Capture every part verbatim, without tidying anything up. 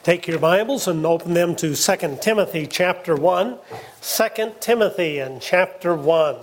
Take your Bibles and open them to Second Timothy chapter one. Second Timothy and chapter one.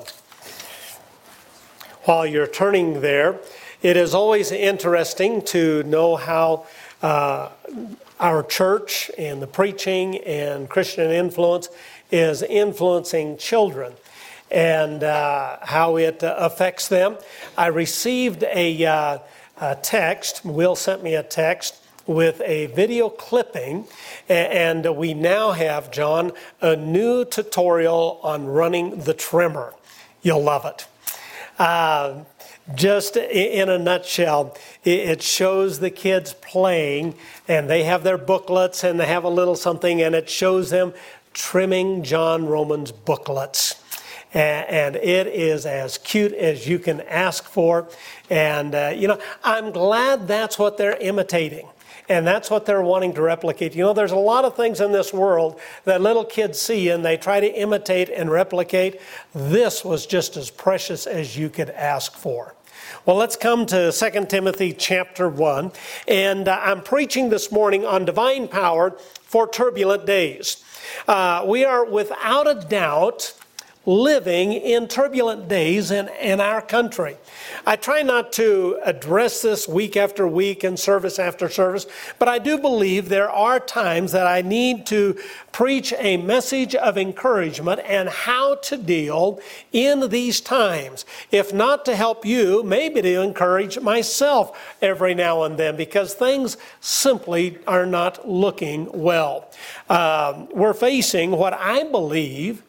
While you're turning there, it is always interesting to know how uh, our church and the preaching and Christian influence is influencing children and uh, how it uh, affects them. I received a, uh, a text. Will sent me a text with a video clipping, and we now have, John, a new tutorial on running the trimmer. You'll love it. Uh, just in a nutshell, it shows the kids playing, and they have their booklets, and they have a little something, and it shows them trimming John Roman's booklets. And it is as cute as you can ask for. And, uh, you know, I'm glad that's what they're imitating. And that's what they're wanting to replicate. You know, there's a lot of things in this world that little kids see and they try to imitate and replicate. This was just as precious as you could ask for. Well, let's come to Second Timothy chapter one. And uh, I'm preaching this morning on divine power for turbulent days. Uh, we are without a doubt living in turbulent days in, in our country. I try not to address this week after week and service after service, but I do believe there are times that I need to preach a message of encouragement and how to deal in these times. If not to help you, maybe to encourage myself every now and then, because things simply are not looking well. Um, we're facing what I believe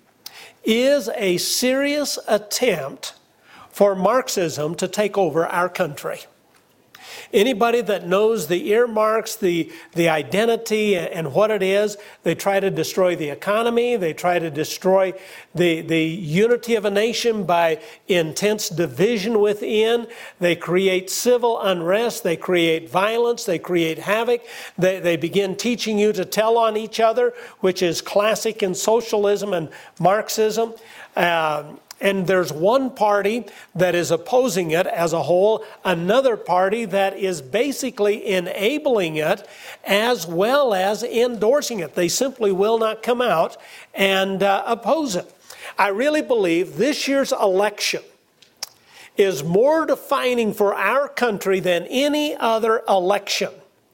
is a serious attempt for Marxism to take over our country. Anybody that knows the earmarks, the, the identity and what it is, they try to destroy the economy, they try to destroy the, the unity of a nation by intense division within, they create civil unrest, they create violence, they create havoc, they, they begin teaching you to tell on each other, which is classic in socialism and Marxism. Um, And there's one party that is opposing it as a whole, another party that is basically enabling it as well as endorsing it. They simply will not come out and uh, oppose it. I really believe this year's election is more defining for our country than any other election.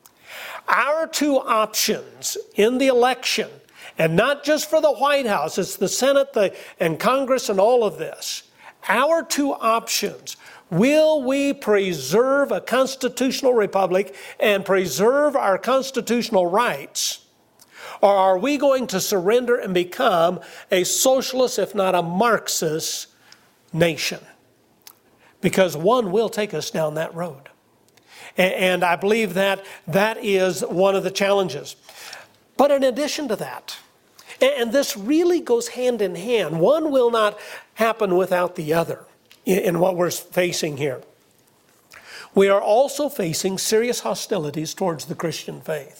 Our two options in the election, and not just for the White House, it's the Senate the, and Congress and all of this. Our two options: will we preserve a constitutional republic and preserve our constitutional rights? Or are we going to surrender and become a socialist, if not a Marxist, nation? Because one will take us down that road. And, and I believe that that is one of the challenges. But in addition to that, and this really goes hand in hand, one will not happen without the other in what we're facing here. We are also facing serious hostilities towards the Christian faith.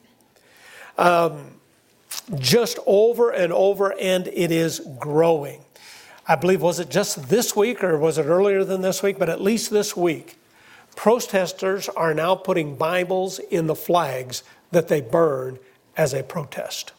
Um, just over and over, and it is growing. I believe, was it just this week or was it earlier than this week? But at least this week, protesters are now putting Bibles in the flags that they burn as a protest.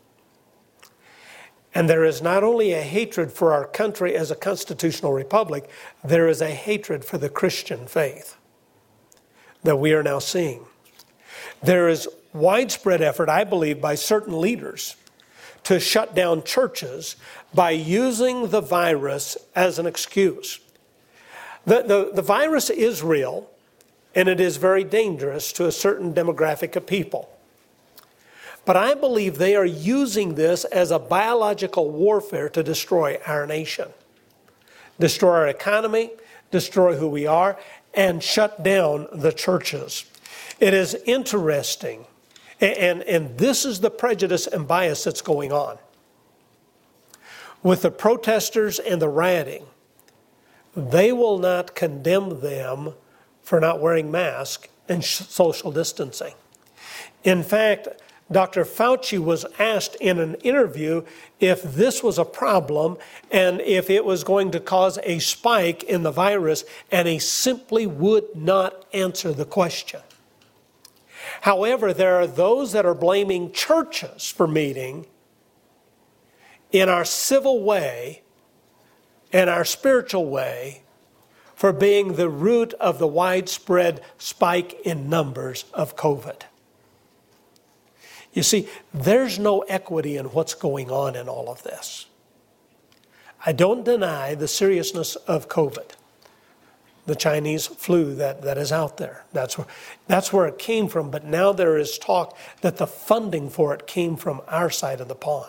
And there is not only a hatred for our country as a constitutional republic, there is a hatred for the Christian faith that we are now seeing. There is widespread effort, I believe, by certain leaders to shut down churches by using the virus as an excuse. The, the, the virus is real, and it is very dangerous to a certain demographic of people. But I believe they are using this as a biological warfare to destroy our nation, destroy our economy, destroy who we are, and shut down the churches. It is interesting, and, and this is the prejudice and bias that's going on. With the protesters and the rioting, they will not condemn them for not wearing masks and social distancing. In fact, Doctor Fauci was asked in an interview if this was a problem and if it was going to cause a spike in the virus, and he simply would not answer the question. However, there are those that are blaming churches for meeting in our civil way and our spiritual way for being the root of the widespread spike in numbers of COVID. You see, there's no equity in what's going on in all of this. I don't deny the seriousness of COVID, the Chinese flu that, that is out there. That's where, that's where it came from, but now there is talk that the funding for it came from our side of the pond.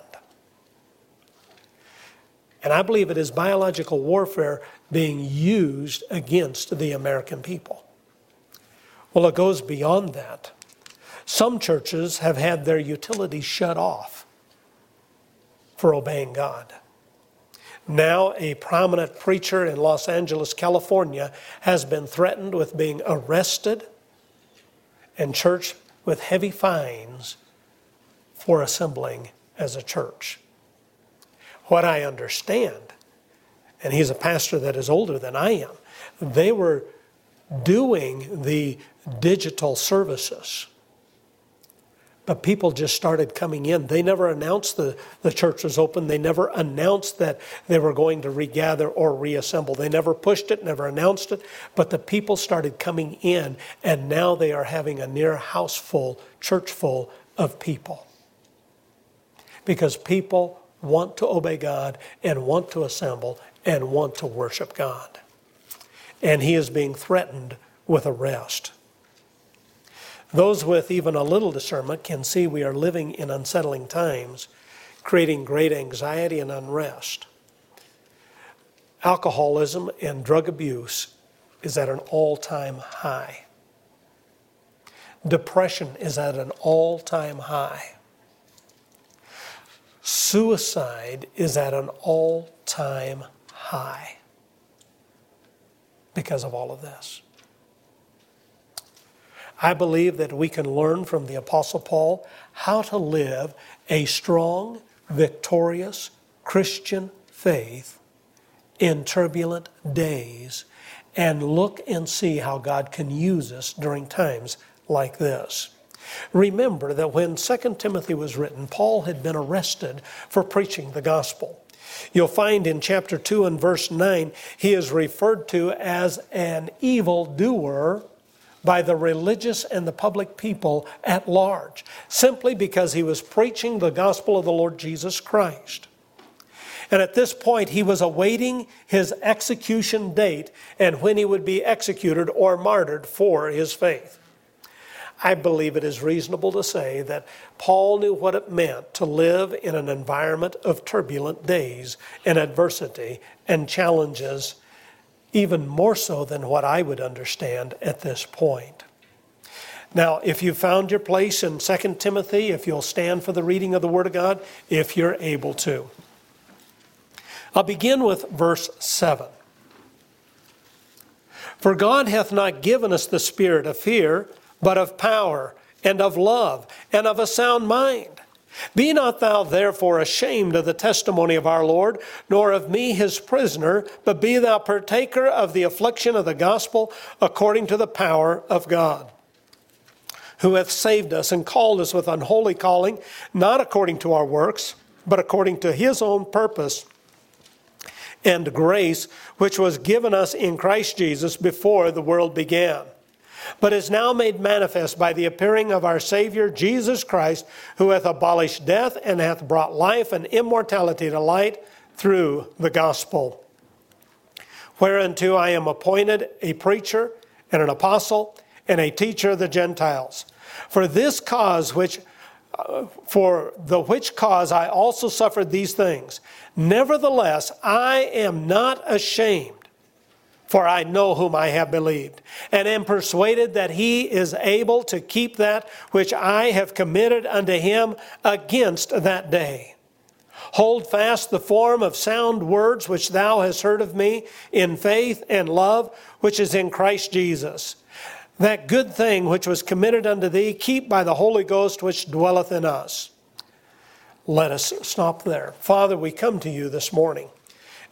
And I believe it is biological warfare being used against the American people. Well, it goes beyond that. Some churches have had their utilities shut off for obeying God. Now, a prominent preacher in Los Angeles, California, has been threatened with being arrested and charged with heavy fines for assembling as a church. What I understand, and he's a pastor that is older than I am, they were doing the digital services. But people just started coming in. They never announced the, the church was open. They never announced that they were going to regather or reassemble. They never pushed it, never announced it. But the people started coming in, and now they are having a near house full, church full of people. Because people want to obey God and want to assemble and want to worship God. And he is being threatened with arrest. Those with even a little discernment can see we are living in unsettling times, creating great anxiety and unrest. Alcoholism and drug abuse is at an all-time high. Depression is at an all-time high. Suicide is at an all-time high because of all of this. I believe that we can learn from the Apostle Paul how to live a strong, victorious Christian faith in turbulent days and look and see how God can use us during times like this. Remember that when Second Timothy was written, Paul had been arrested for preaching the gospel. You'll find in chapter two and verse nine, he is referred to as an evildoer by the religious and the public people at large, simply because he was preaching the gospel of the Lord Jesus Christ. And at this point, he was awaiting his execution date and when he would be executed or martyred for his faith. I believe it is reasonable to say that Paul knew what it meant to live in an environment of turbulent days and adversity and challenges, even more so than what I would understand at this point. Now, if you found your place in Second Timothy, if you'll stand for the reading of the Word of God, if you're able to. I'll begin with verse seven. For God hath not given us the spirit of fear, but of power, and of love, and of a sound mind. Be not thou therefore ashamed of the testimony of our Lord, nor of me his prisoner, but be thou partaker of the affliction of the gospel according to the power of God, who hath saved us and called us with unholy calling, not according to our works, but according to his own purpose and grace, which was given us in Christ Jesus before the world began, but is now made manifest by the appearing of our Savior Jesus Christ, who hath abolished death and hath brought life and immortality to light through the gospel. Whereunto I am appointed a preacher and an apostle and a teacher of the Gentiles. For this cause which uh, for the which cause I also suffered these things. Nevertheless, I am not ashamed, for I know whom I have believed, and am persuaded that he is able to keep that which I have committed unto him against that day. Hold fast the form of sound words which thou hast heard of me in faith and love, which is in Christ Jesus. That good thing which was committed unto thee, keep by the Holy Ghost which dwelleth in us. Let us stop there. Father, we come to you this morning.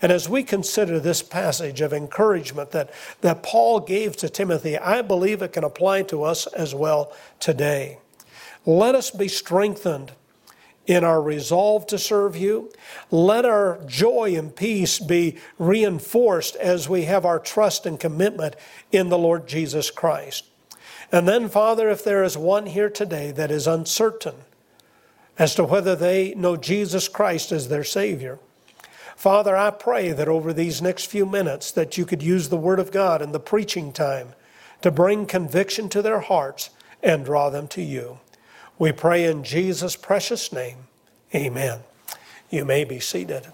And as we consider this passage of encouragement that, that Paul gave to Timothy, I believe it can apply to us as well today. Let us be strengthened in our resolve to serve you. Let our joy and peace be reinforced as we have our trust and commitment in the Lord Jesus Christ. And then, Father, if there is one here today that is uncertain as to whether they know Jesus Christ as their Savior, Father, I pray that over these next few minutes that you could use the Word of God and the preaching time to bring conviction to their hearts and draw them to you. We pray in Jesus' precious name. Amen. You may be seated.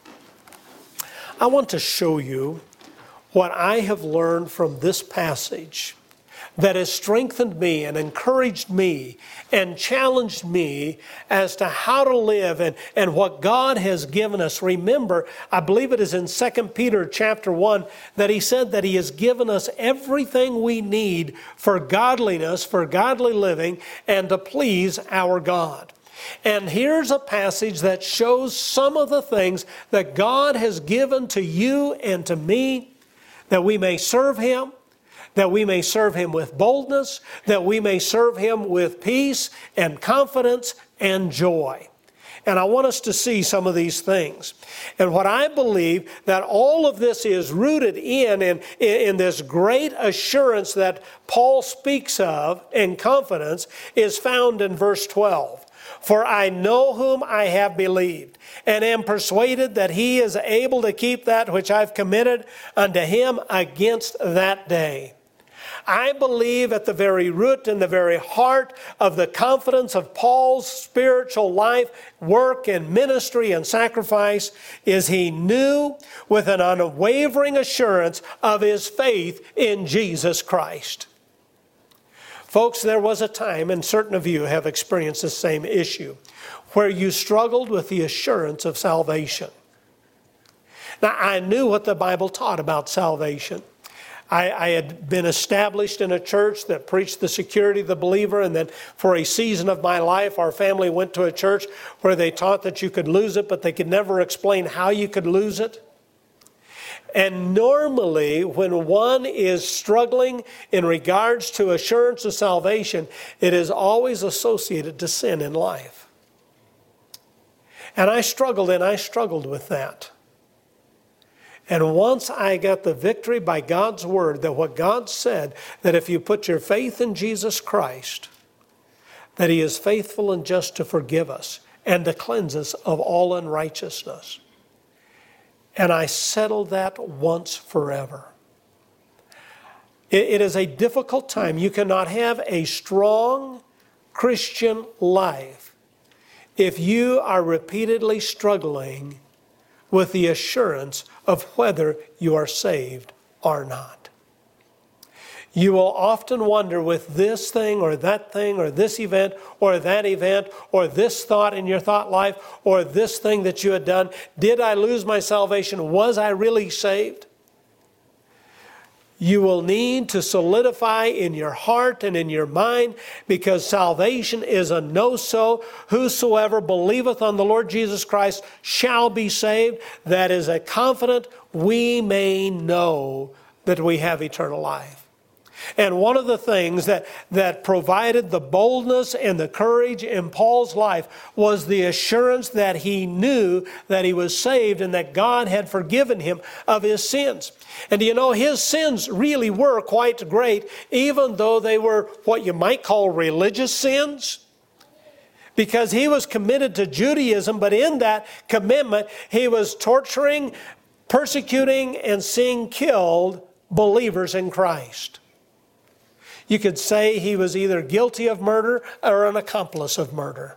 I want to show you what I have learned from this passage that has strengthened me and encouraged me and challenged me as to how to live and, and what God has given us. Remember, I believe it is in Second Peter chapter one that he said that he has given us everything we need for godliness, for godly living, and to please our God. And here's a passage that shows some of the things that God has given to you and to me that we may serve him, that we may serve him with boldness, that we may serve him with peace and confidence and joy. And I want us to see some of these things. And what I believe that all of this is rooted in, in, in this great assurance that Paul speaks of and confidence is found in verse twelve. For I know whom I have believed, and am persuaded that he is able to keep that which I've committed unto him against that day. I believe at the very root and the very heart of the confidence of Paul's spiritual life, work, and ministry and sacrifice is he knew with an unwavering assurance of his faith in Jesus Christ. Folks, there was a time, and certain of you have experienced the same issue, where you struggled with the assurance of salvation. Now, I knew what the Bible taught about salvation. I, I had been established in a church that preached the security of the believer, and then for a season of my life, our family went to a church where they taught that you could lose it, but they could never explain how you could lose it. And normally, when one is struggling in regards to assurance of salvation, it is always associated to sin in life. And I struggled, and I struggled with that. And once I got the victory by God's word, that what God said, that if you put your faith in Jesus Christ, that he is faithful and just to forgive us and to cleanse us of all unrighteousness. And I settled that once forever. It, it is a difficult time. You cannot have a strong Christian life if you are repeatedly struggling with the assurance of whether you are saved or not. You will often wonder with this thing or that thing or this event or that event or this thought in your thought life or this thing that you had done, did I lose my salvation? Was I really saved? You will need to solidify in your heart and in your mind, because salvation is a no-so. Whosoever believeth on the Lord Jesus Christ shall be saved. That is a confident we may know that we have eternal life. And one of the things that, that provided the boldness and the courage in Paul's life was the assurance that he knew that he was saved and that God had forgiven him of his sins. And you know, his sins really were quite great, even though they were what you might call religious sins. Because he was committed to Judaism, but in that commitment, he was torturing, persecuting, and seeing killed believers in Christ. You could say he was either guilty of murder or an accomplice of murder.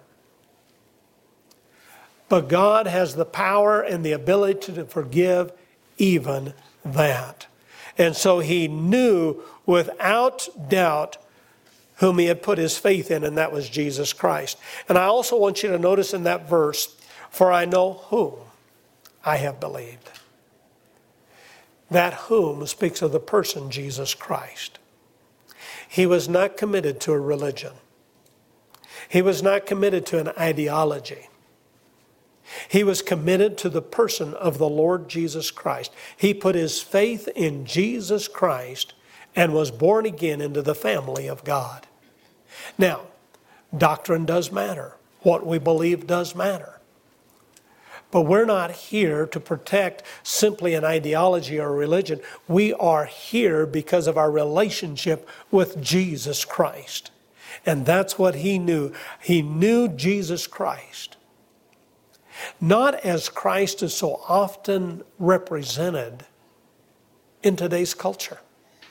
But God has the power and the ability to forgive even that. And so he knew without doubt whom he had put his faith in, and that was Jesus Christ. And I also want you to notice in that verse, for I know whom I have believed. That whom speaks of the person Jesus Christ. He was not committed to a religion. He was not committed to an ideology. He was committed to the person of the Lord Jesus Christ. He put his faith in Jesus Christ and was born again into the family of God. Now, doctrine does matter. What we believe does matter. But we're not here to protect simply an ideology or a religion. We are here because of our relationship with Jesus Christ. And that's what he knew. He knew Jesus Christ. Not as Christ is so often represented in today's culture.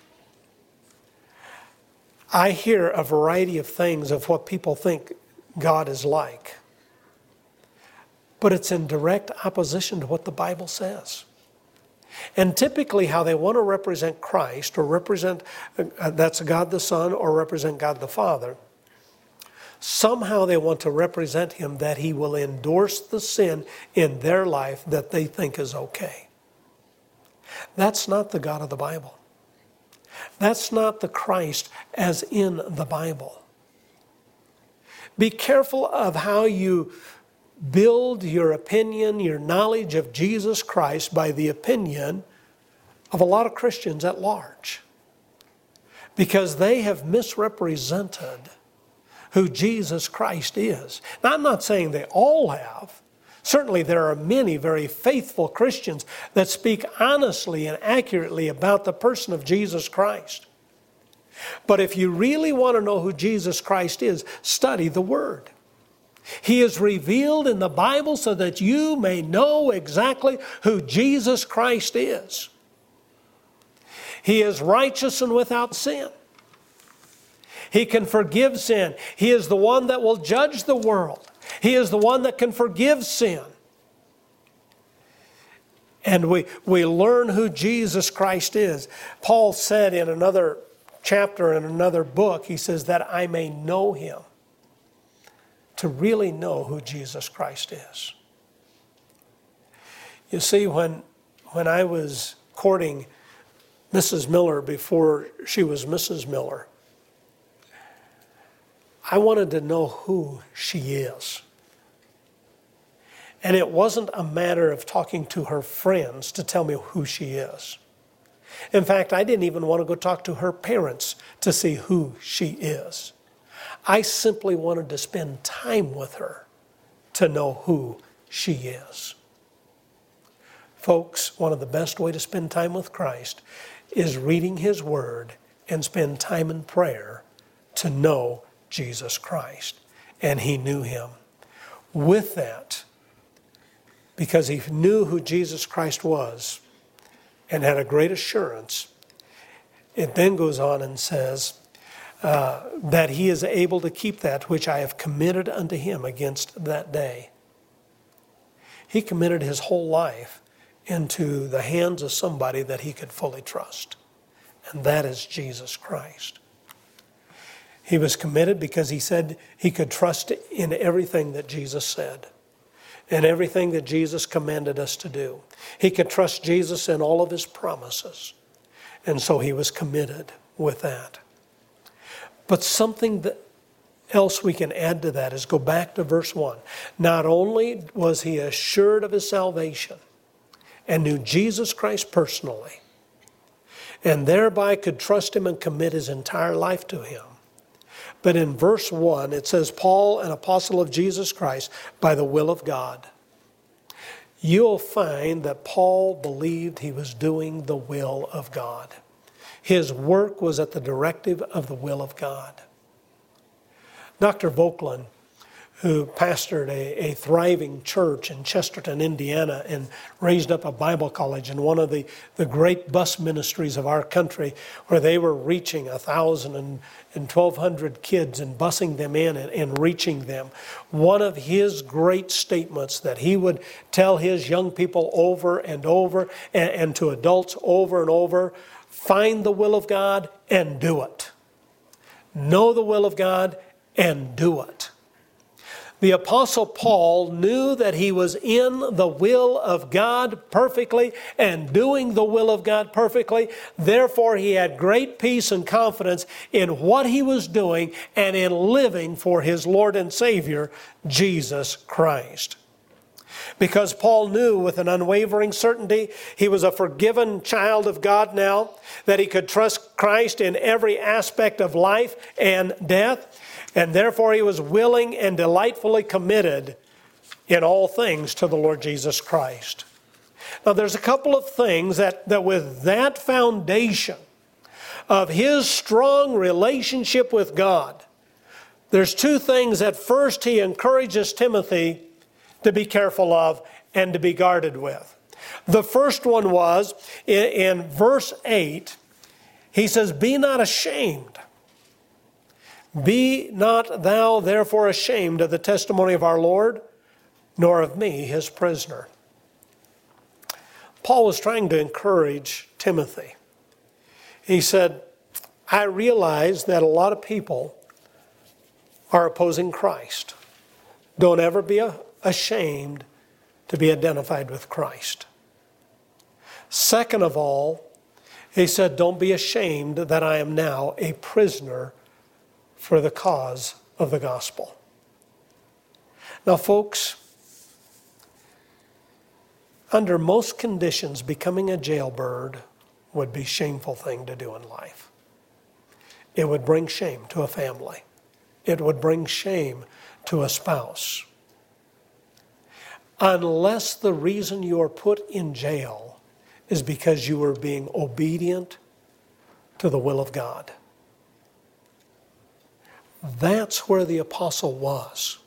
I hear a variety of things of what people think God is like. But it's in direct opposition to what the Bible says. And typically how they want to represent Christ or represent, uh, that's God the Son or represent God the Father, somehow they want to represent him that he will endorse the sin in their life that they think is okay. That's not the God of the Bible. That's not the Christ as in the Bible. Be careful of how you build your opinion, your knowledge of Jesus Christ by the opinion of a lot of Christians at large. Because they have misrepresented who Jesus Christ is. Now, I'm not saying they all have. Certainly there are many very faithful Christians that speak honestly and accurately about the person of Jesus Christ. But if you really want to know who Jesus Christ is, study the Word. He is revealed in the Bible so that you may know exactly who Jesus Christ is. He is righteous and without sin. He can forgive sin. He is the one that will judge the world. He is the one that can forgive sin. And we, we learn who Jesus Christ is. Paul said in another chapter in another book, he says that I may know him. To really know who Jesus Christ is. You see, when, when I was courting Missus Miller before she was Missus Miller, I wanted to know who she is. And it wasn't a matter of talking to her friends to tell me who she is. In fact, I didn't even want to go talk to her parents to see who she is. I simply wanted to spend time with her to know who she is. Folks, one of the best ways to spend time with Christ is reading His Word and spend time in prayer to know Jesus Christ. And he knew Him. With that, because he knew who Jesus Christ was and had a great assurance, it then goes on and says, Uh, that he is able to keep that which I have committed unto him against that day. He committed his whole life into the hands of somebody that he could fully trust. And that is Jesus Christ. He was committed because he said he could trust in everything that Jesus said. And everything that Jesus commanded us to do. He could trust Jesus in all of his promises. And so he was committed with that. But something that else we can add to that is go back to verse one. Not only was he assured of his salvation and knew Jesus Christ personally, and thereby could trust him and commit his entire life to him, but in verse one it says, Paul, an apostle of Jesus Christ, by the will of God. You'll find that Paul believed he was doing the will of God. His work was at the directive of the will of God. Doctor Voegelin, who pastored a, a thriving church in Chesterton, Indiana, and raised up a Bible college in one of the, the great bus ministries of our country, where they were reaching a thousand and, and twelve hundred kids and busing them in and, and reaching them. One of his great statements that he would tell his young people over and over, and, and to adults over and over, find the will of God and do it. Know the will of God and do it. The Apostle Paul knew that he was in the will of God perfectly and doing the will of God perfectly. Therefore, he had great peace and confidence in what he was doing and in living for his Lord and Savior, Jesus Christ. Because Paul knew with an unwavering certainty he was a forgiven child of God now, that he could trust Christ in every aspect of life and death, and therefore he was willing and delightfully committed in all things to the Lord Jesus Christ. Now there's a couple of things that, that with that foundation of his strong relationship with God, there's two things that first he encourages Timothy to be careful of and to be guarded with. The first one was in, in verse eight, he says, "Be not ashamed. Be not thou therefore ashamed of the testimony of our Lord, nor of me, his prisoner." Paul was trying to encourage Timothy. He said, I realize that a lot of people are opposing Christ. Don't ever be ashamed to be identified with Christ. Second of all, he said, don't be ashamed that I am now a prisoner for the cause of the gospel. Now, folks, under most conditions, becoming a jailbird would be a shameful thing to do in life. It would bring shame to a family. It would bring shame to a spouse. Unless the reason you are put in jail is because you are being obedient to the will of God. That's where the apostle was.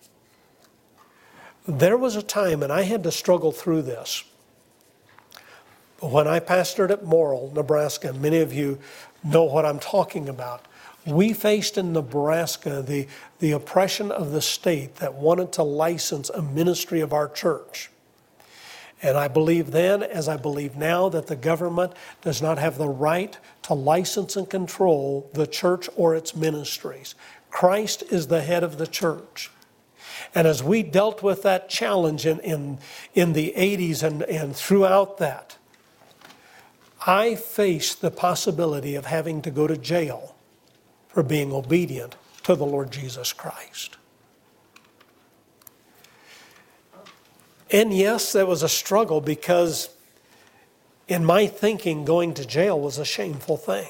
There was a time, and I had to struggle through this, but when I pastored at Morrill, Nebraska, many of you know what I'm talking about. We faced in Nebraska the, the oppression of the state that wanted to license a ministry of our church. And I believe then, as I believe now, that the government does not have the right to license and control the church or its ministries. Christ is the head of the church. And as we dealt with that challenge in, in, in the eighties and, and throughout that, I faced the possibility of having to go to jail for being obedient to the Lord Jesus Christ. And yes, there was a struggle because in my thinking, going to jail was a shameful thing.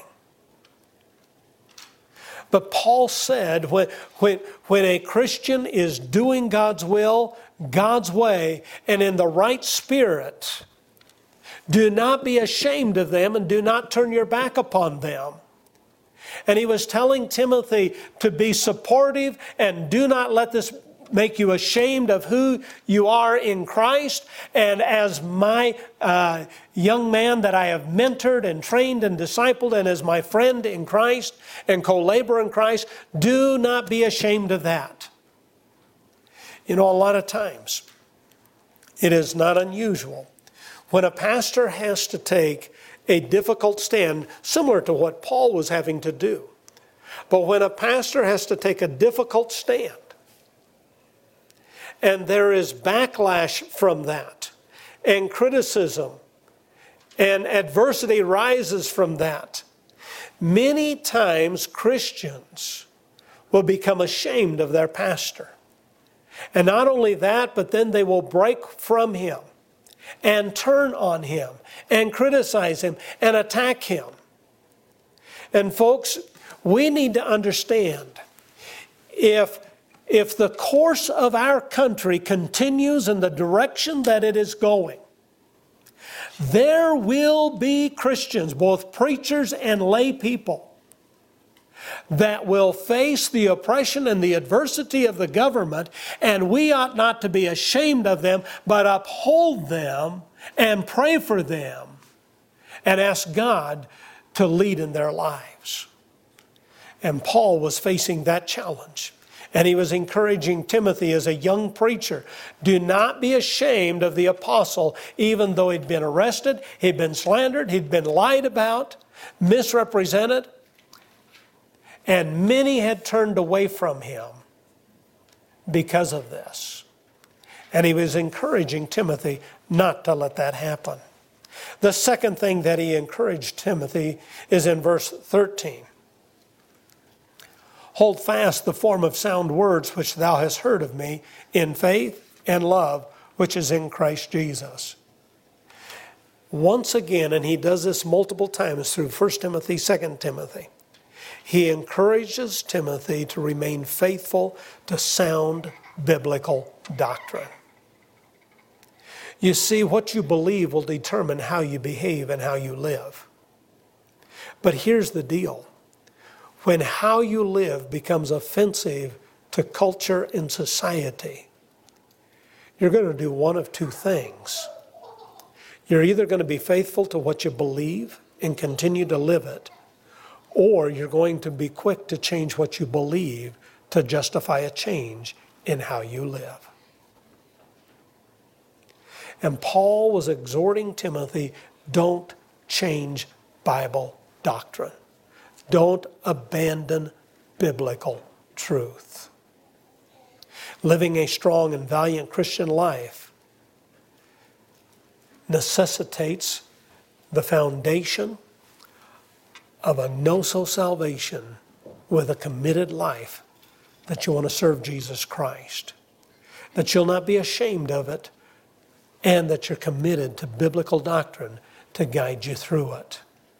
But Paul said when, when, when a Christian is doing God's will, God's way, and in the right spirit, do not be ashamed of them and do not turn your back upon them. And he was telling Timothy to be supportive and do not let this make you ashamed of who you are in Christ. And as my uh, young man that I have mentored and trained and discipled, and as my friend in Christ and co-laborer in Christ, do not be ashamed of that. You know, a lot of times it is not unusual when a pastor has to take a difficult stand, similar to what Paul was having to do. But when a pastor has to take a difficult stand, and there is backlash from that, and criticism, and adversity rises from that, many times Christians will become ashamed of their pastor. And not only that, but then they will break from him and turn on him and criticize him and attack him. And folks, we need to understand, if, if the course of our country continues in the direction that it is going, there will be Christians, both preachers and lay people, that will face the oppression and the adversity of the government, and we ought not to be ashamed of them, but uphold them and pray for them and ask God to lead in their lives. And Paul was facing that challenge. And he was encouraging Timothy as a young preacher, do not be ashamed of the apostle, even though he'd been arrested, he'd been slandered, he'd been lied about, misrepresented, and many had turned away from him because of this. And he was encouraging Timothy not to let that happen. The second thing that he encouraged Timothy is in verse thirteen. Hold fast the form of sound words which thou hast heard of me in faith and love which is in Christ Jesus. Once again, and he does this multiple times through First Timothy, Second Timothy, he encourages Timothy to remain faithful to sound biblical doctrine. You see, what you believe will determine how you behave and how you live. But here's the deal. When how you live becomes offensive to culture and society, you're going to do one of two things. You're either going to be faithful to what you believe and continue to live it, or you're going to be quick to change what you believe to justify a change in how you live. And Paul was exhorting Timothy, don't change Bible doctrine. Don't abandon biblical truth. Living a strong and valiant Christian life necessitates the foundation of a no-so salvation with a committed life that you want to serve Jesus Christ, that you'll not be ashamed of it, and that you're committed to biblical doctrine to guide you through it.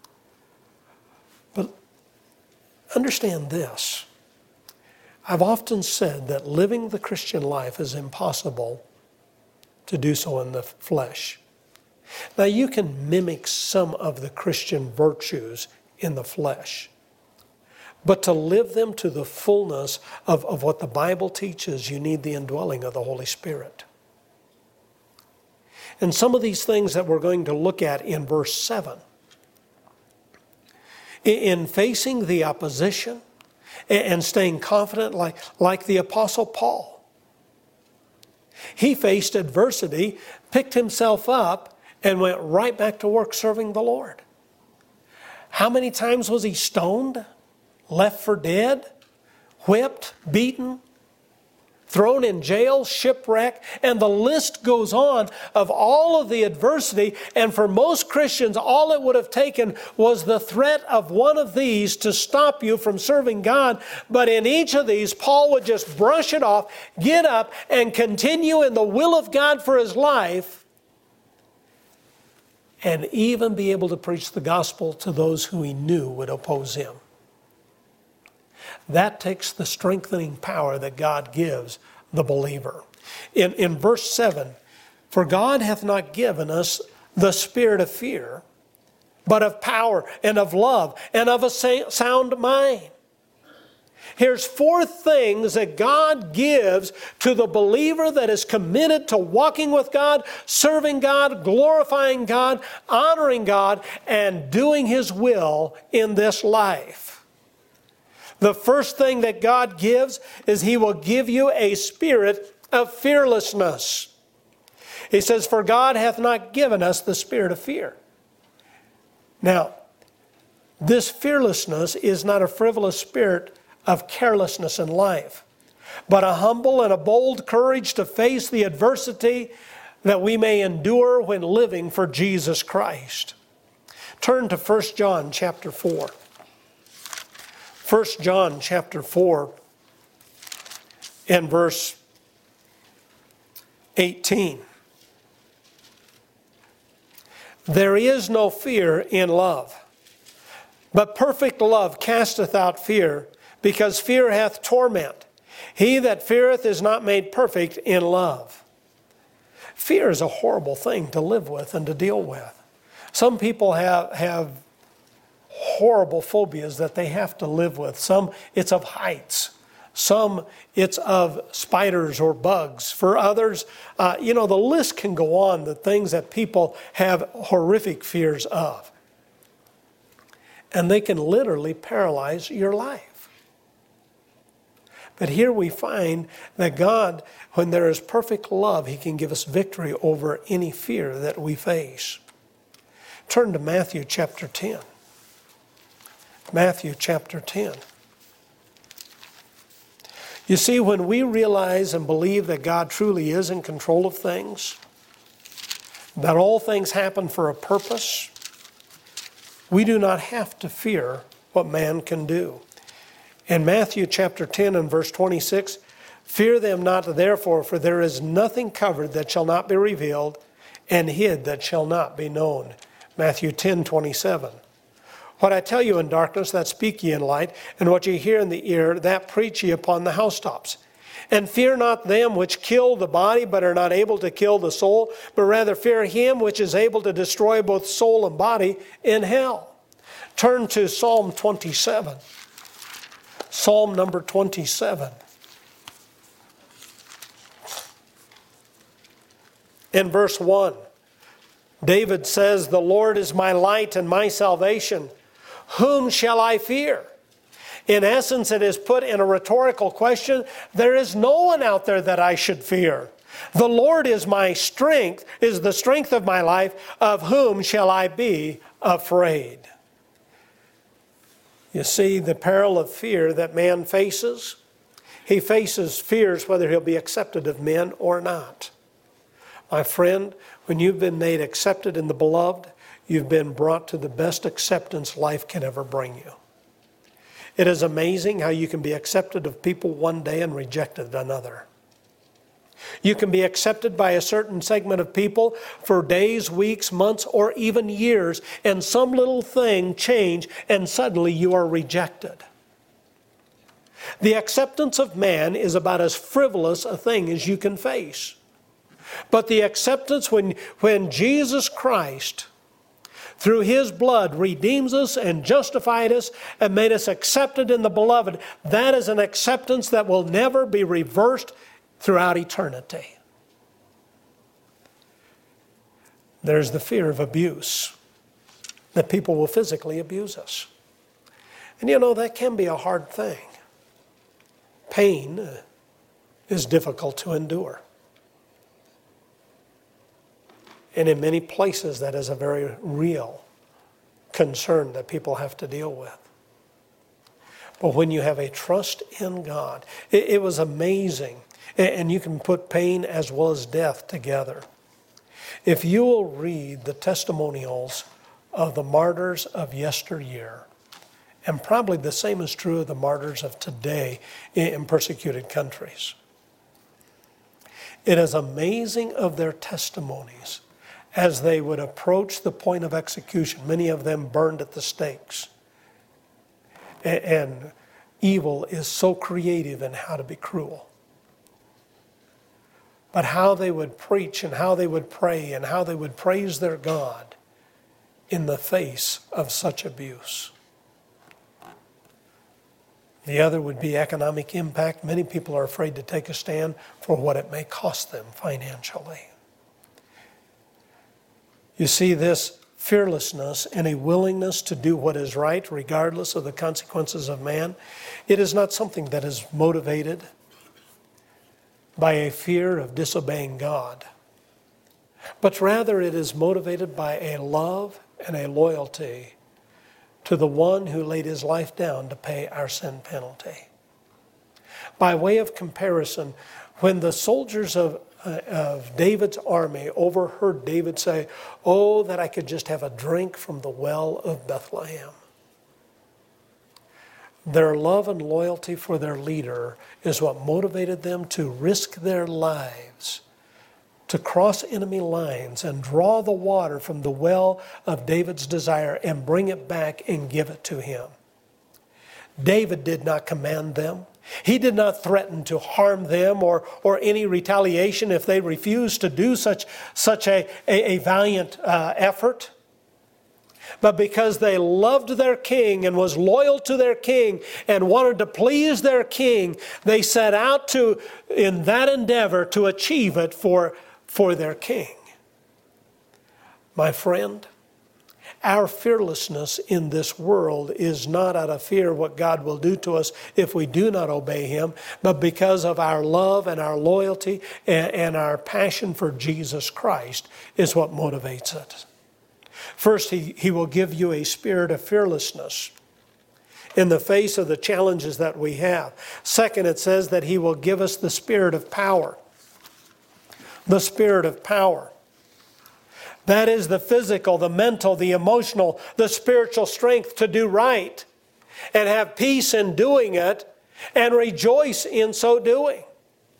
But understand this. I've often said that living the Christian life is impossible to do so in the flesh. Now, you can mimic some of the Christian virtues in the flesh, but to live them to the fullness of, of what the Bible teaches, you need the indwelling of the Holy Spirit. And some of these things that we're going to look at in verse seven, in facing the opposition and staying confident like, like the Apostle Paul. He faced adversity, picked himself up, and went right back to work serving the Lord. How many times was he stoned, left for dead, whipped, beaten, thrown in jail, shipwrecked, and the list goes on of all of the adversity. And for most Christians, all it would have taken was the threat of one of these to stop you from serving God. But in each of these, Paul would just brush it off, get up, and continue in the will of God for his life, and even be able to preach the gospel to those who he knew would oppose him. That takes the strengthening power that God gives the believer. In, in verse seven, for God hath not given us the spirit of fear, but of power and of love and of a sound mind. Here's four things that God gives to the believer that is committed to walking with God, serving God, glorifying God, honoring God, and doing His will in this life. The first thing that God gives is He will give you a spirit of fearlessness. He says, for God hath not given us the spirit of fear. Now, this fearlessness is not a frivolous spirit of carelessness in life, but a humble and a bold courage to face the adversity that we may endure when living for Jesus Christ. Turn to First John chapter four. First John chapter four and verse eighteen. There is no fear in love, but perfect love casteth out fear, because fear hath torment. He that feareth is not made perfect in love. Fear is a horrible thing to live with and to deal with. Some people have, have horrible phobias that they have to live with. Some, it's of heights. Some, it's of spiders or bugs. For others, uh, you know, the list can go on, the things that people have horrific fears of. And they can literally paralyze your life. But here we find that God, when there is perfect love, He can give us victory over any fear that we face. Turn to Matthew chapter ten. Matthew chapter ten. You see, when we realize and believe that God truly is in control of things, that all things happen for a purpose, we do not have to fear what man can do. In Matthew chapter ten and verse twenty-six, Fear them not therefore, for there is nothing covered that shall not be revealed, and hid that shall not be known. Matthew ten twenty-seven. What I tell you in darkness, that speak ye in light, and what ye hear in the ear, that preach ye upon the housetops. And fear not them which kill the body, but are not able to kill the soul, but rather fear him which is able to destroy both soul and body in hell. Turn to Psalm twenty-seven. Psalm number twenty-seven. In verse one, David says, the Lord is my light and my salvation. Whom shall I fear? In essence, it is put in a rhetorical question. There is no one out there that I should fear. The Lord is my strength, is the strength of my life. Of whom shall I be afraid? You see the peril of fear that man faces. He faces fears whether he'll be accepted of men or not. My friend, when you've been made accepted in the beloved, you've been brought to the best acceptance life can ever bring you. It is amazing how you can be accepted of people one day and rejected another. You can be accepted by a certain segment of people for days, weeks, months, or even years, and some little thing change and suddenly you are rejected. The acceptance of man is about as frivolous a thing as you can face. But the acceptance when, when Jesus Christ, through his blood, redeems us and justified us and made us accepted in the beloved, that is an acceptance that will never be reversed throughout eternity. There's the fear of abuse, that people will physically abuse us. And you know, that can be a hard thing. Pain is difficult to endure. And in many places, that is a very real concern that people have to deal with. But when you have a trust in God, it, it was amazing. And you can put pain as well as death together. If you will read the testimonials of the martyrs of yesteryear, and probably the same is true of the martyrs of today in persecuted countries, it is amazing of their testimonies as they would approach the point of execution, many of them burned at the stakes. And evil is so creative in how to be cruel. But how they would preach and how they would pray and how they would praise their God in the face of such abuse. The other would be economic impact. Many people are afraid to take a stand for what it may cost them financially. You see, this fearlessness and a willingness to do what is right regardless of the consequences of man, it is not something that is motivated by a fear of disobeying God, but rather it is motivated by a love and a loyalty to the one who laid his life down to pay our sin penalty. By way of comparison, when the soldiers of, uh, of David's army overheard David say, "Oh, that I could just have a drink from the well of Bethlehem," their love and loyalty for their leader is what motivated them to risk their lives, to cross enemy lines and draw the water from the well of David's desire and bring it back and give it to him. David did not command them. He did not threaten to harm them or, or any retaliation if they refused to do such, such a, a, a valiant uh, effort. But because they loved their king and was loyal to their king and wanted to please their king, they set out to, in that endeavor, to achieve it for, for their king. My friend, our fearlessness in this world is not out of fear what God will do to us if we do not obey him, but because of our love and our loyalty and, and our passion for Jesus Christ is what motivates it. First, he, he will give you a spirit of fearlessness in the face of the challenges that we have. Second, it says that he will give us the spirit of power. The spirit of power. That is the physical, the mental, the emotional, the spiritual strength to do right and have peace in doing it and rejoice in so doing.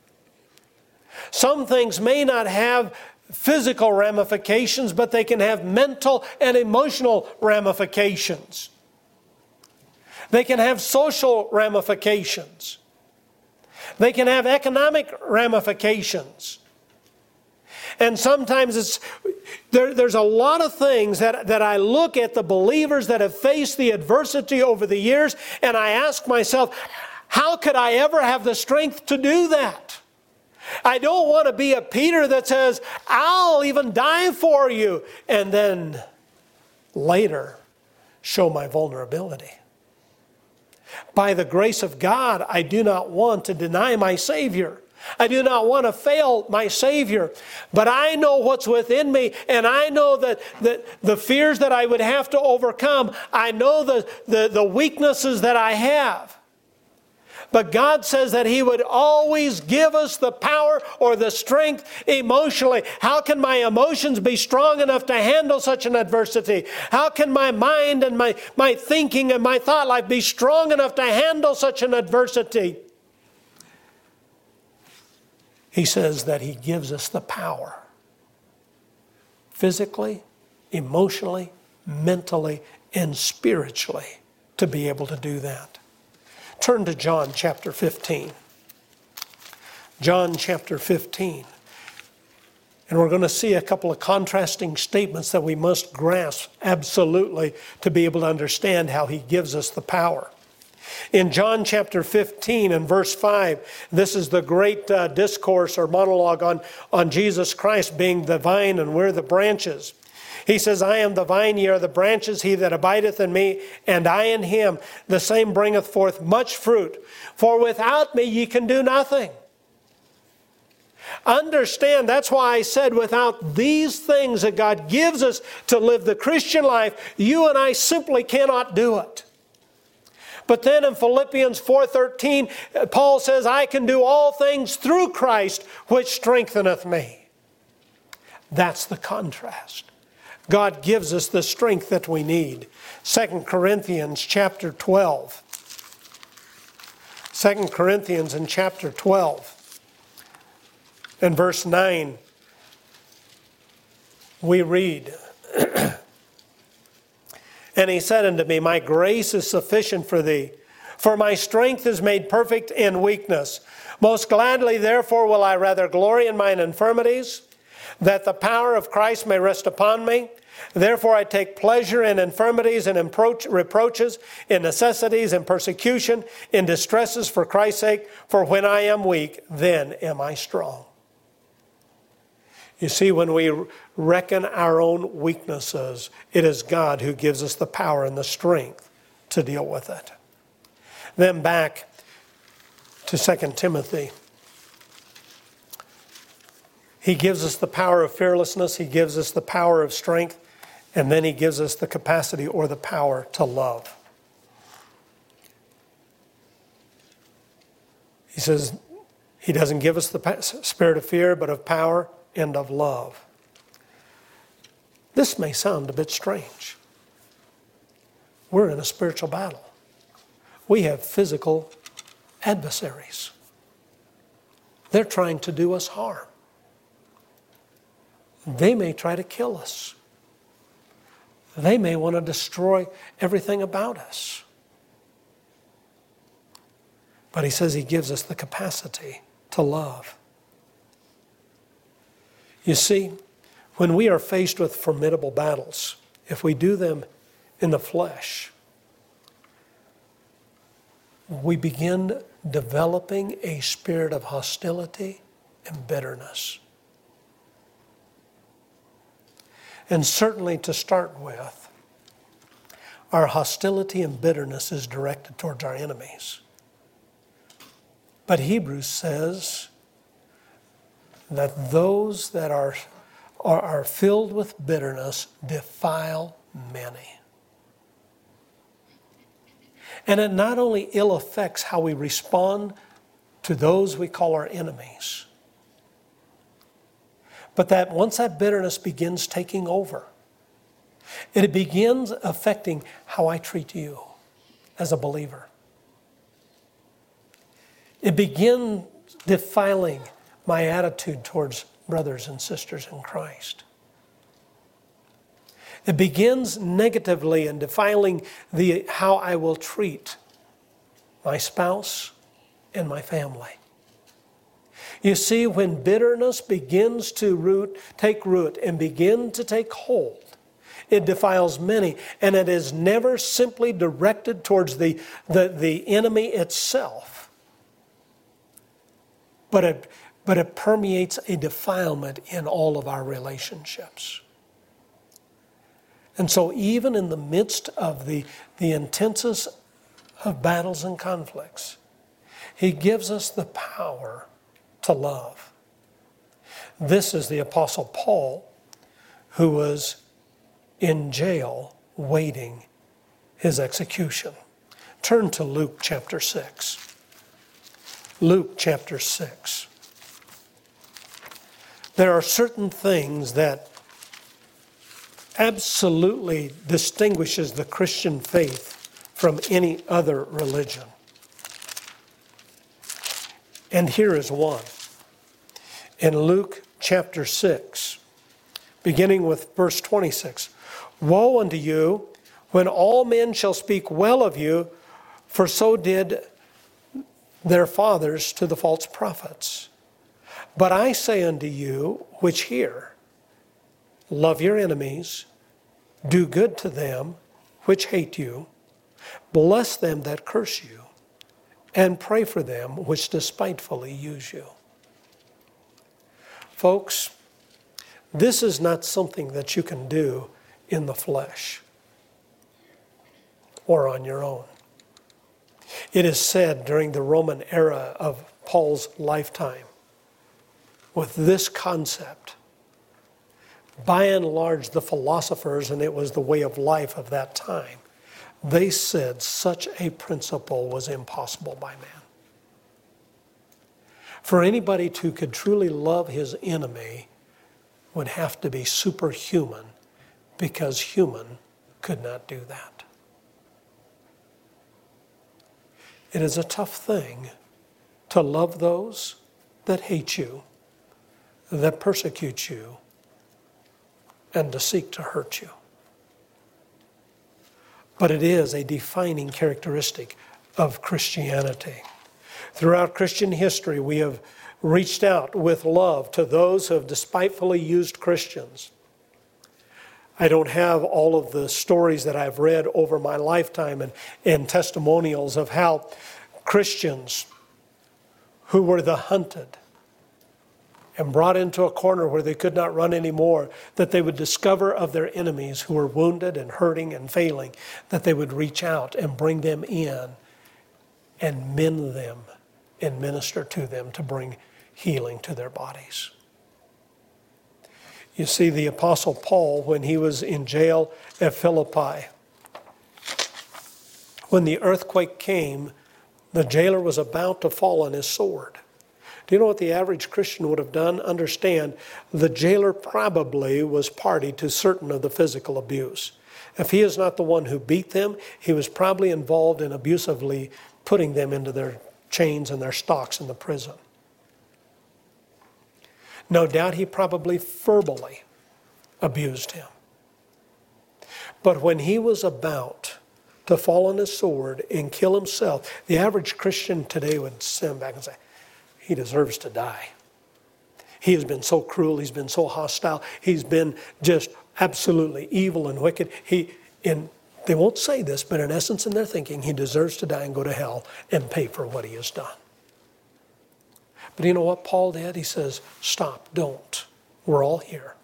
Some things may not have physical ramifications, but they can have mental and emotional ramifications. They can have social ramifications. They can have economic ramifications. And sometimes it's there, there's a lot of things that, that I look at the believers that have faced the adversity over the years, and I ask myself, how could I ever have the strength to do that? I don't want to be a Peter that says, I'll even die for you, and then later show my vulnerability. By the grace of God, I do not want to deny my Savior. I do not want to fail my Savior. But I know what's within me, and I know that, that the fears that I would have to overcome, I know the, the, the weaknesses that I have. But God says that He would always give us the power or the strength emotionally. How can my emotions be strong enough to handle such an adversity? How can my mind and my, my thinking and my thought life be strong enough to handle such an adversity? He says that He gives us the power. Physically, emotionally, mentally, and spiritually to be able to do that. Turn to John chapter fifteen. John chapter fifteen. And we're going to see a couple of contrasting statements that we must grasp absolutely to be able to understand how He gives us the power. In John chapter fifteen and verse five, this is the great uh, discourse or monologue on, on Jesus Christ being the vine and we're the branches. He says, I am the vine, ye are the branches, he that abideth in me, and I in him, the same bringeth forth much fruit. For without me ye can do nothing. Understand, that's why I said without these things that God gives us to live the Christian life, you and I simply cannot do it. But then in Philippians four thirteen, Paul says, I can do all things through Christ, which strengtheneth me. That's the contrast. God gives us the strength that we need. Second Corinthians chapter twelve. Second Corinthians in chapter twelve. In verse nine, we read, And he said unto me, my grace is sufficient for thee, for my strength is made perfect in weakness. Most gladly, therefore, will I rather glory in mine infirmities, that the power of Christ may rest upon me. Therefore I take pleasure in infirmities and in reproaches, in necessities and persecution, in distresses for Christ's sake. For when I am weak, then am I strong. You see, when we reckon our own weaknesses, it is God who gives us the power and the strength to deal with it. Then back to Second Timothy. He gives us the power of fearlessness. He gives us the power of strength. And then He gives us the capacity or the power to love. He says He doesn't give us the spirit of fear, but of power and of love. This may sound a bit strange. We're in a spiritual battle. We have physical adversaries. They're trying to do us harm. They may try to kill us. They may want to destroy everything about us. But He says He gives us the capacity to love. You see, when we are faced with formidable battles, if we do them in the flesh, we begin developing a spirit of hostility and bitterness. And certainly to start with, our hostility and bitterness is directed towards our enemies. But Hebrews says that those that are, are, are filled with bitterness defile many. And it not only ill affects how we respond to those we call our enemies, but that once that bitterness begins taking over, it begins affecting how I treat you as a believer. It begins defiling my attitude towards brothers and sisters in Christ. It begins negatively in defiling the how I will treat my spouse and my family. You see, when bitterness begins to root, take root and begin to take hold, it defiles many, and it is never simply directed towards the, the, the enemy itself, but it, but it permeates a defilement in all of our relationships. And so even in the midst of the, the intensest of battles and conflicts, He gives us the power to love. This is the Apostle Paul, who was in jail waiting his execution. Turn to Luke chapter six. Luke chapter six. There are certain things that absolutely distinguishes the Christian faith from any other religion. And here is one. In Luke chapter six, beginning with verse twenty-six, "Woe unto you when all men shall speak well of you, for so did their fathers to the false prophets. But I say unto you which hear, love your enemies, do good to them which hate you, bless them that curse you, and pray for them which despitefully use you." Folks, this is not something that you can do in the flesh or on your own. It is said during the Roman era of Paul's lifetime, with this concept, by and large the philosophers, and it was the way of life of that time, they said such a principle was impossible by man. For anybody who could truly love his enemy would have to be superhuman, because human could not do that. It is a tough thing to love those that hate you, that persecute you, and to seek to hurt you. But it is a defining characteristic of Christianity. Throughout Christian history, we have reached out with love to those who have despitefully used Christians. I don't have all of the stories that I've read over my lifetime and, and testimonials of how Christians who were the hunted and brought into a corner where they could not run anymore, that they would discover of their enemies who were wounded and hurting and failing, that they would reach out and bring them in and mend them and minister to them to bring healing to their bodies. You see, the Apostle Paul, when he was in jail at Philippi, when the earthquake came, the jailer was about to fall on his sword. Do you know what the average Christian would have done? Understand, the jailer probably was party to certain of the physical abuse. If he is not the one who beat them, he was probably involved in abusively putting them into their chains and their stocks in the prison. No doubt he probably verbally abused him. But when he was about to fall on his sword and kill himself, the average Christian today would stand back and say, he deserves to die. He has been so cruel, he's been so hostile, he's been just absolutely evil and wicked. He, in They won't say this, but in essence in their thinking, he deserves to die and go to hell and pay for what he has done. But you know what Paul did? He says, stop, don't. We're all here.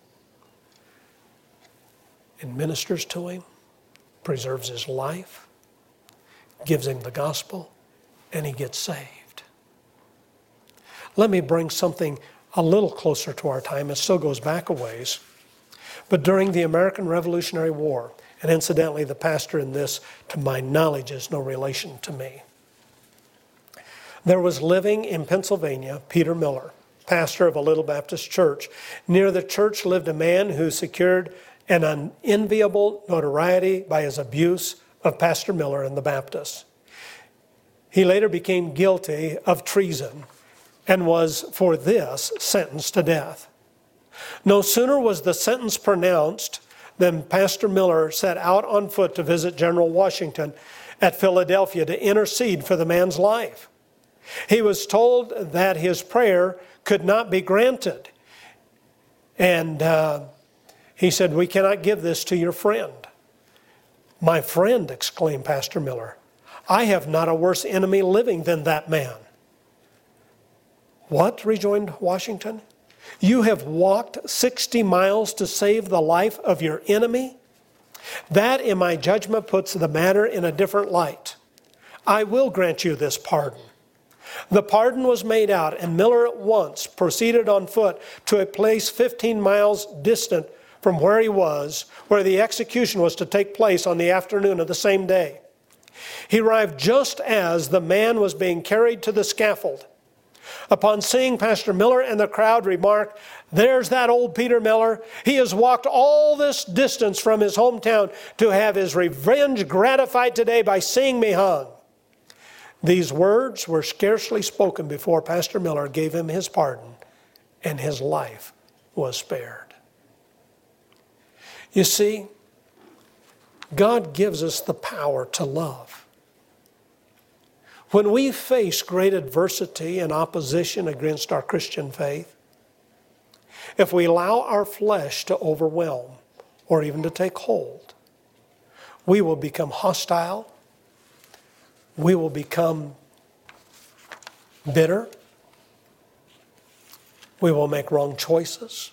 And ministers to him, preserves his life, gives him the gospel, and he gets saved. Let me bring something a little closer to our time. It still goes back a ways. But during the American Revolutionary War, and incidentally, the pastor in this, to my knowledge, is no relation to me. There was living in Pennsylvania, Peter Miller, pastor of a little Baptist church. Near the church lived a man who secured an unenviable notoriety by his abuse of Pastor Miller and the Baptists. He later became guilty of treason and was for this sentenced to death. No sooner was the sentence pronounced than Pastor Miller set out on foot to visit General Washington at Philadelphia to intercede for the man's life. He was told that his prayer could not be granted. And uh, he said, "We cannot give this to your friend." "My friend," exclaimed Pastor Miller, "I have not a worse enemy living than that man." "What?" rejoined Washington. "You have walked sixty miles to save the life of your enemy? That, in my judgment, puts the matter in a different light. I will grant you this pardon." The pardon was made out, and Miller at once proceeded on foot to a place fifteen miles distant from where he was, where the execution was to take place on the afternoon of the same day. He arrived just as the man was being carried to the scaffold. Upon seeing Pastor Miller and the crowd, remarked, "There's that old Peter Miller. He has walked all this distance from his hometown to have his revenge gratified today by seeing me hung." These words were scarcely spoken before Pastor Miller gave him his pardon, and his life was spared. You see, God gives us the power to love. When we face great adversity and opposition against our Christian faith, if we allow our flesh to overwhelm or even to take hold, we will become hostile. We will become bitter. We will make wrong choices.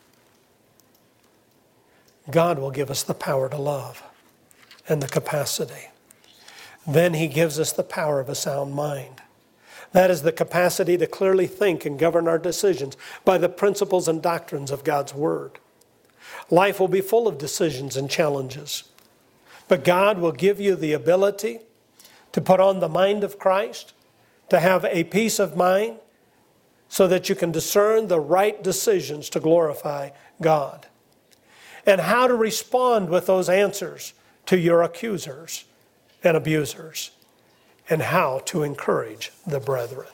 God will give us the power to love and the capacity. Then he gives us the power of a sound mind. That is the capacity to clearly think and govern our decisions by the principles and doctrines of God's Word. Life will be full of decisions and challenges, but God will give you the ability to put on the mind of Christ, to have a peace of mind, so that you can discern the right decisions to glorify God, and how to respond with those answers to your accusers and abusers, and how to encourage the brethren.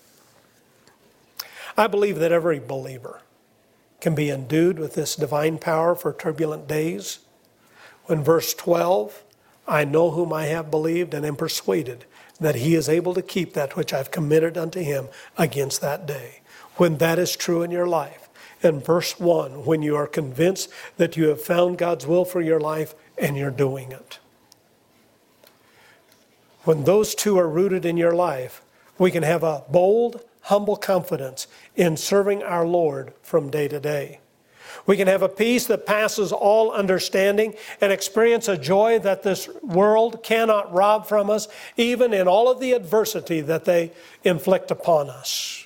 I believe that every believer can be endued with this divine power for turbulent days. When verse twelve, "I know whom I have believed and am persuaded that he is able to keep that which I've committed unto him against that day." When that is true in your life. And verse one, when you are convinced that you have found God's will for your life and you're doing it. When those two are rooted in your life, we can have a bold, humble confidence in serving our Lord from day to day. We can have a peace that passes all understanding and experience a joy that this world cannot rob from us, even in all of the adversity that they inflict upon us.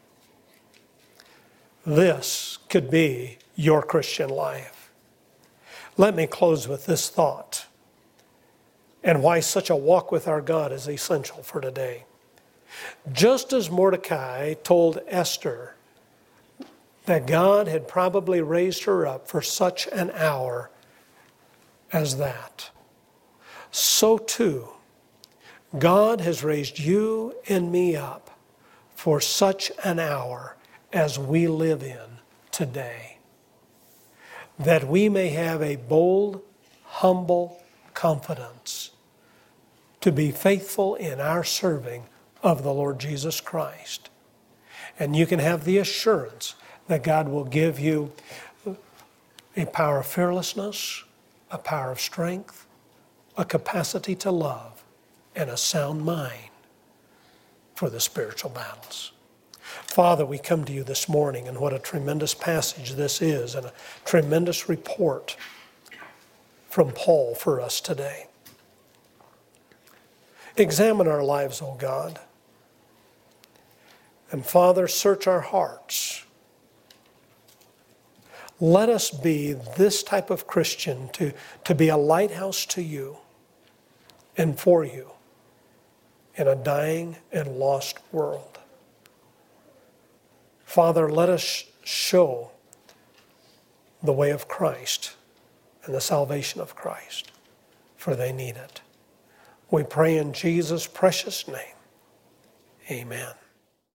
This could be your Christian life. Let me close with this thought and why such a walk with our God is essential for today. Just as Mordecai told Esther that God had probably raised her up for such an hour as that, so too, God has raised you and me up for such an hour as we live in today, that we may have a bold, humble confidence to be faithful in our serving of the Lord Jesus Christ. And you can have the assurance that God will give you a power of fearlessness, a power of strength, a capacity to love, and a sound mind for the spiritual battles. Father, we come to you this morning, and what a tremendous passage this is, and a tremendous report from Paul for us today. Examine our lives, O God. And Father, search our hearts. Let us be this type of Christian to, to be a lighthouse to you and for you in a dying and lost world. Father, let us show the way of Christ and the salvation of Christ, for they need it. We pray in Jesus' precious name. Amen.